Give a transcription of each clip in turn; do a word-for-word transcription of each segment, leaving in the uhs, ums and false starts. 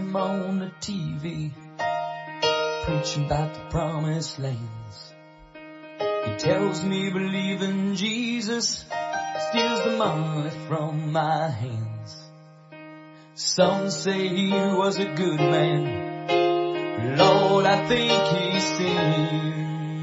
him on the T V, preaching about the promised lands. He tells me believe in Jesus steals the money from my hands. Some say he was a good man, Lord, I think he sinned.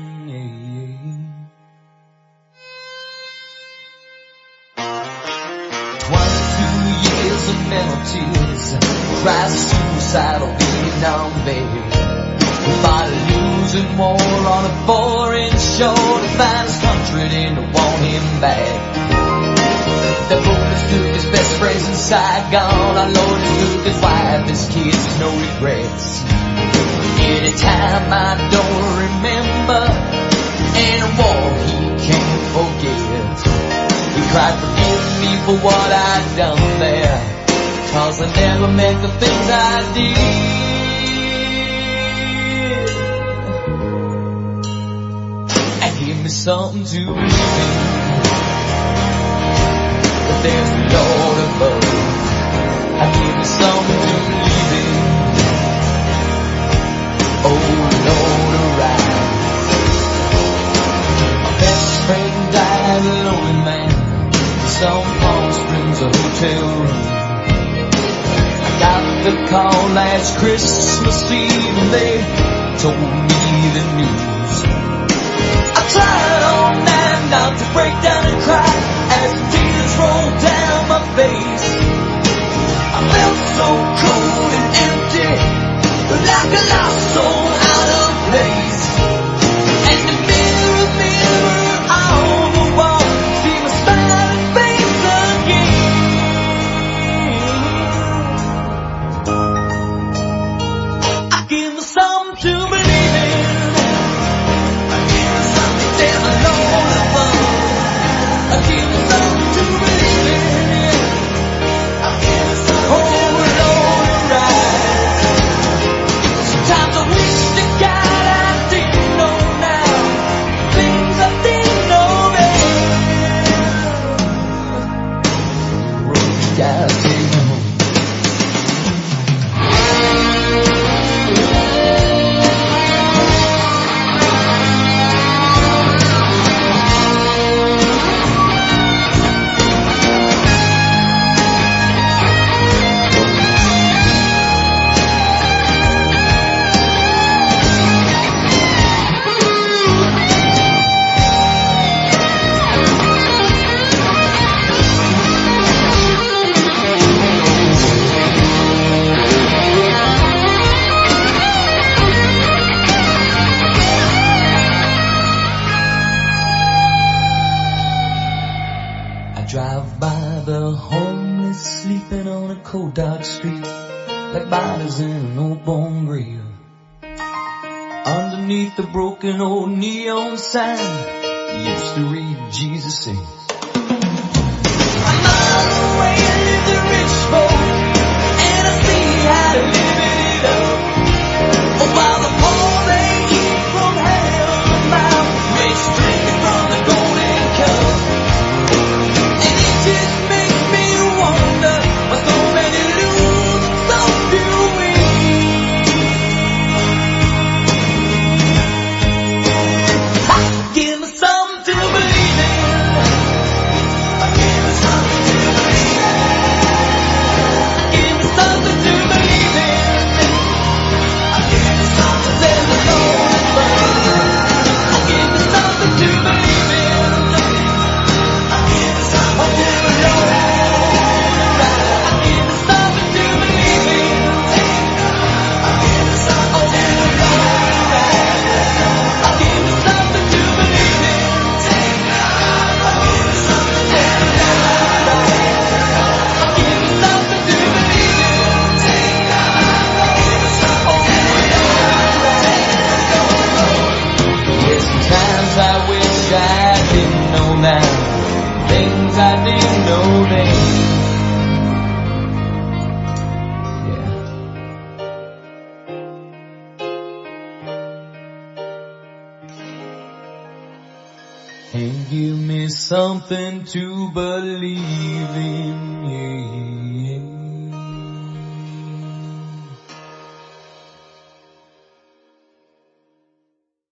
Twenty-two years of mental tears, tries suicidal, being on bed. By losing war on a foreign shore to find his country didn't want him back. The bullets took his best friends in Saigon. Our Lord took his wife, his kids, there's no regrets. Anytime I don't remember, in a war he can't forget. He cried, forgive me for what I'd done there, 'cause I never meant the things I did. Give me something to believe in, that there's a Lord above. I give me something to believe in, oh Lord arise. My best friend died a lonely man in some Palm Springs a hotel room. I got the call last Christmas Eve and they told me the news. I tried all night not to break down and cry as the tears rolled down my face. I felt so cold and empty, like a lost soul out of place. And the mirror, mirror on the wall, see my smiling face again. I give me something to believe in. There's a Lord above. I give me something to believe in. Oh Lord, arise. Sometimes I wish to God I didn't know now things I didn't know then. Road you gotta take home. Drive by the homeless sleeping on a cold dark street, like bodies in an old bone grave. Underneath the broken old neon sign, you used to read Jesus says. A mile away lives the rich folk, and I see how to live it up. Oh, while the poor they eat from hell's mouth, rich drinking from the golden cup. Just makes me wonder why so many lose and so few win. Give me something to believe in. Give me something to believe in. Give me something to believe in. Give me something there's a Lord above. Give me something to believe in. Give me something to I wish I didn't know now things I didn't know then. Yeah. And give me something to believe in, yeah.